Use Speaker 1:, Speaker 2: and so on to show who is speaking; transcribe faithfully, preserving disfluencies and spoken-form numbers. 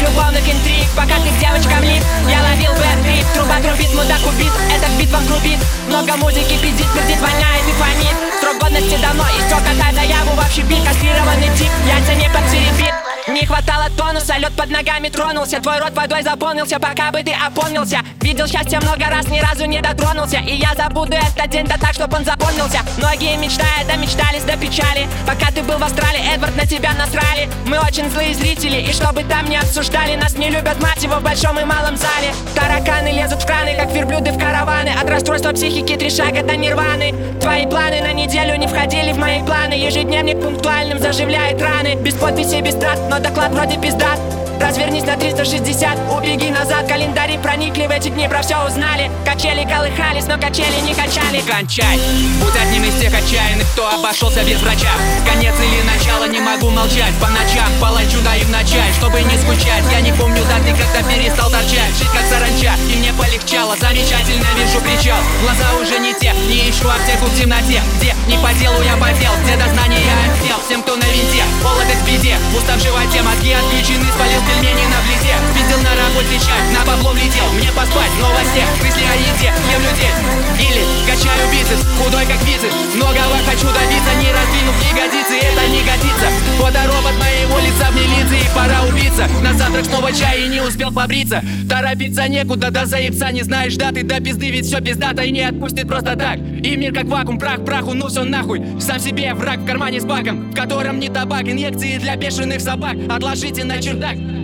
Speaker 1: любовных интриг, пока ты с девочкам лип. Я ловил бэт-трип, труба трубит, мудак убит. Этот бит вам грубит, много музыки пиздит, пердит, воняет и фонит. Срок годности давно истек, отдай заяву в общепит. Кастрированный тип, яйца не подцеребит. Не хватало тонуса, лед под ногами тронулся. Твой рот водой заполнился, пока бы ты опомнился. Видел счастье много раз, ни разу не дотронулся. И я забуду этот день, да так, чтоб он запомнился. Многие мечтают, да мечтались до печали. Пока ты был в Австралии, Эдвард, на тебя насрали. Мы очень злые зрители, и чтобы там не обсуждали, нас не любят, мать его, в большом и малом зале. Тараканы лезут в краны, как верблюды в караваны. От расстройства психики три шага до нирваны. Твои планы на неделю не входили в мои планы. Ежедневник пунктуальным заживляет раны. Без подписи, без трат, но доклад вроде пиздат. Развернись на триста шестьдесят, убеги назад. Календари проникли в эти дни, про все узнали. Качели колыхались, но качели не качали.
Speaker 2: Кончай, будь одним из тех отчаянных, кто обошелся без врача. Конец или начало, не могу молчать. По ночам палачу даю начать, чтобы не скучать. Я не помню даты, когда перестал торчать. Жить как саранча, и мне полегчало. Замечательно вижу причал, глаза уже не те. Не ищу аптеку в темноте, где не по делу я подел. Где дознание я отсел, всем, кто на винте. Холодец в беде, пусто в животе, мозги отключены, спалил пельмени на плите. Пиздил на работе чай, на бабло влетел. Мне поспать, в новостях, мысли о еде, ем людей. Или качаю бицепс, худой как бицепс. Многого хочу добиться, не раздвинув ягодицы. Это не годится, фоторобот моего лица в милиции. Пора убиться, на завтрак снова чай и не успел побриться. Торопиться некуда, да заебца, не знаешь даты. Да пизды, ведь все пиздато и не отпустит просто так. И мир как вакуум, прах праху, ну все нахуй. Сам себе враг в кармане с баком, в котором не табак. Инъекции для бешеных собак, отложите на чердак.